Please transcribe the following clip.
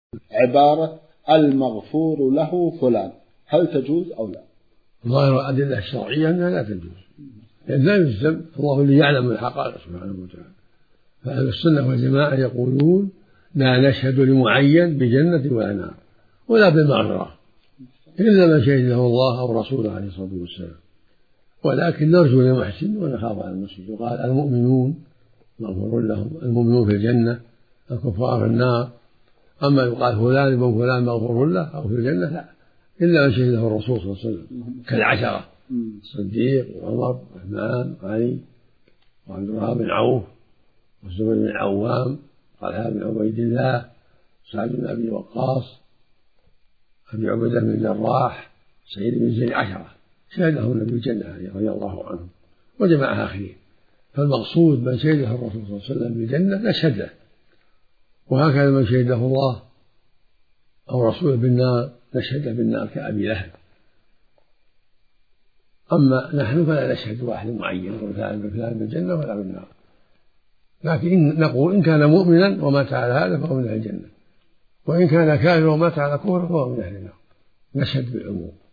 عبارة المغفور له فلان، هل تجوز أو لا؟ ظاهر الأدلة الشرعية أنها لا تجوز، لأن لا يلزم، الله اللي يعلم الحقائق سبحانه وتعالى. فأهل السنة والجماعة يقولون لا نشهد لمعين بجنة ولا نار ولا بالمغفرة إلا ما شهد له الله أو رسوله عليه الصلاة والسلام، ولكن نرجو للمحسن ونخاف على المسيء. يقال المؤمنون مغفور لهم، المؤمنون في الجنة، الكفار في النار. أما يقال فلان ابن فلان مغفور له أو في الجنة لا، إلا من شهده الرسول صلى الله عليه وسلم كالعشرة: الصديق وعمر وعثمان وعلي وعبد الرحمن بن عوف والزبير بن العوام وطلحة بن عبيد الله سعد بن أبي وقاص أبي عبيدة بن الجراح سعيد بن زيد، عشرة شهدهم النبي بالجنة رضي الله عنهم وجماعة آخرين. فالمقصود من شهده الرسول صلى الله عليه وسلم بالجنة نشهد له، وهكذا من شهده الله أو رسوله بالنار نشهد له بالنار كأبي لهب. أما نحن فلا نشهد واحد معين نقول فلان بالجنة ولا بالنار، لكن نقول إن كان مؤمنا ومات على هذا فهو من أهل الجنة، وإن كان كافرا ومات على كفر فهو من أهل النار، نشهد بالعموم.